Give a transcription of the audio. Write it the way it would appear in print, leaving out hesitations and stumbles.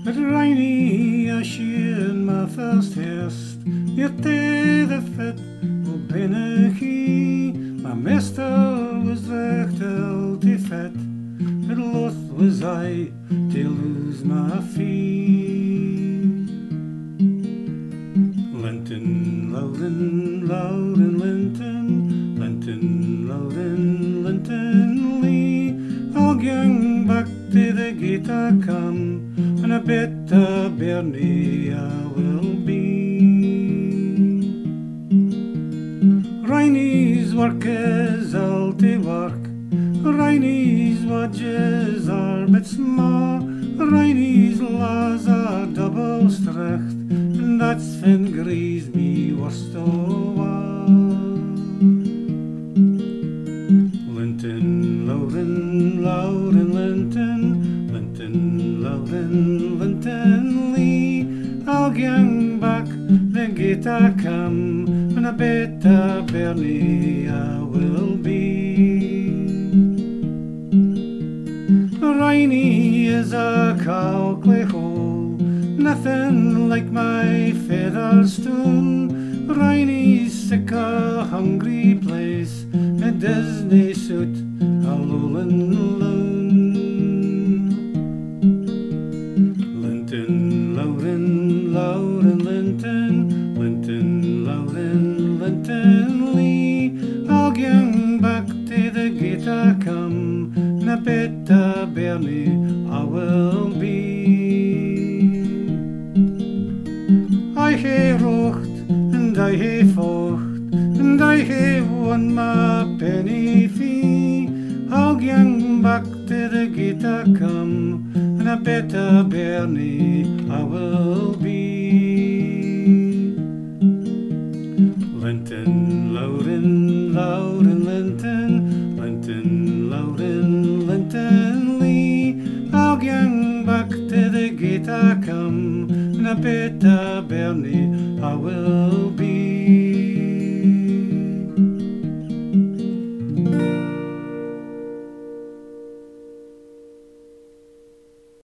But rainy as in my first haste, yet the fit will bennegie. My meester was rechtel te vet, but loth was I to lose my fee. Linton, Loudon, Loudon, Linton, Linton, Loudon, Linton, Lee. I'll gang back to the gate I come, and a better bairnie I will be. Riney's work is all to work, Riney's wages are but sma', Riney's laws are double strict, and that's fin grieves me worst of all. Linton, Loudon, Loudon, Linton, Linton, Loudon, Linton, Lee. I'll gang back the gate I come, and a better bairnie I will be. Riney is a calcly hole, nothing like my Featherstone. Riney's sick a hungry place, it doesn't suit a lowland alone. Linton, Loudon, Loudon, Linton, Linton, Loudon, Linton, Lee. I'll gang back to the gate I come, and a better bairnie I will be. I hae rocht, and I hae focht, and I hae won my penny fee. I'll gang back to the gate I come, and a better bairnie I will be. Linton, Loudon, Loudon, Linton, Linton, Loudon, Linton, Lee. I'll gang back to the gate I come, and a better